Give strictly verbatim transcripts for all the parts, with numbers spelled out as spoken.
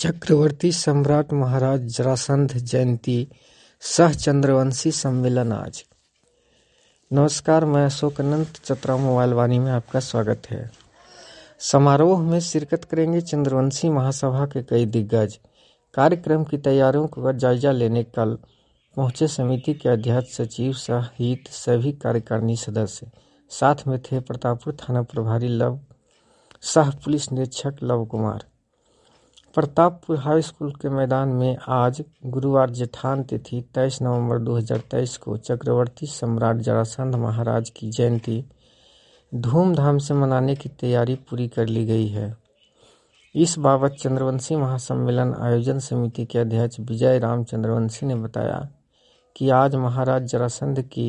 चक्रवर्ती सम्राट महाराज जरासंध जयंती सह चंद्रवंशी सम्मेलन आज। नमस्कार, मैं अशोक अनंत चतरा मोबाइल वाणी में आपका स्वागत है। समारोह में शिरकत करेंगे चंद्रवंशी महासभा के कई दिग्गज। कार्यक्रम की तैयारियों का जायजा लेने कल पहुंचे समिति के अध्यक्ष, सचिव सहित सभी कार्यकारिणी सदस्य। साथ में थे प्रतापपुर थाना प्रभारी लव सह पुलिस निरीक्षक लव कुमार। प्रतापपुर हाई स्कूल के मैदान में आज गुरुवार जेठान तिथि तेईस नवंबर दो हज़ार तेईस को चक्रवर्ती सम्राट जरासंध महाराज की जयंती धूमधाम से मनाने की तैयारी पूरी कर ली गई है। इस बाबत चंद्रवंशी महासम्मेलन आयोजन समिति के अध्यक्ष विजय राम चंद्रवंशी ने बताया कि आज महाराज जरासंध की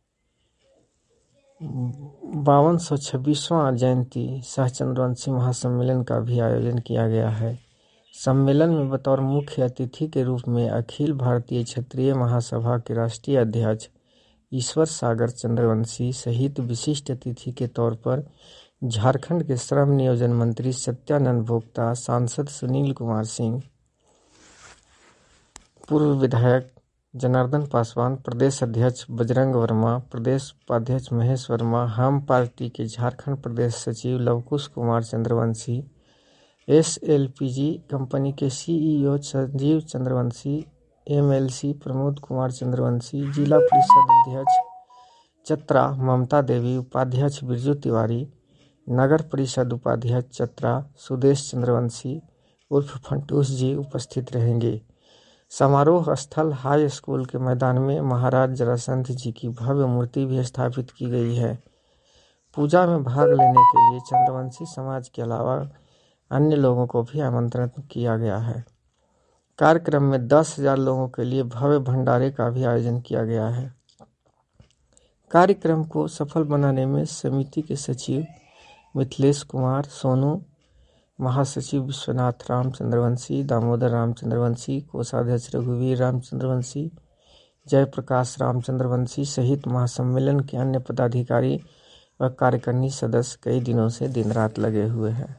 बावन सौ छब्बीसवां जयंती सह चंद्रवंशी महासम्मेलन का भी आयोजन किया गया है। सम्मेलन में बतौर मुख्य अतिथि के रूप में अखिल भारतीय क्षत्रिय महासभा के राष्ट्रीय अध्यक्ष ईश्वर सागर चंद्रवंशी सहित विशिष्ट अतिथि के तौर पर झारखंड के श्रम नियोजन मंत्री सत्यानंद भोक्ता, सांसद सुनील कुमार सिंह, पूर्व विधायक जनार्दन पासवान, प्रदेश अध्यक्ष बजरंग वर्मा, प्रदेश उपाध्यक्ष महेश वर्मा, हम पार्टी के झारखंड प्रदेश सचिव Lavkush Kumar Chandravanshi, S L P G company के C E O Sanjeev Chandravanshi, M L C Pramod Kumar Chandravanshi, जिला परिषद अध्यक्ष चतरा ममता देवी, उपाध्यक्ष बिरजू तिवारी, नगर परिषद उपाध्यक्ष चतरा सुदेश चंद्रवंशी उर्फ फंटूस जी उपस्थित रहेंगे। समारोह स्थल हाई स्कूल के मैदान में महाराज जरासंध जी की भव्य मूर्ति भी स्थापित की गई है। पूजा में भाग लेने के लिए चंद्रवंशी समाज के अलावा अन्य लोगों को भी आमंत्रित किया गया है। कार्यक्रम में दस हजार लोगों के लिए भव्य भंडारे का भी आयोजन किया गया है। कार्यक्रम को सफल बनाने में समिति के सचिव मिथिलेश कुमार सोनू, महासचिव विश्वनाथ राम चंद्रवंशी, दामोदर राम चंद्रवंशी, कोषाध्यक्ष रघुवीर राम चंद्रवंशी, जयप्रकाश राम चंद्रवंशी सहित महासम्मेलन के अन्य पदाधिकारी व कार्यकारिणी सदस्य कई दिनों से दिन रात लगे हुए हैं।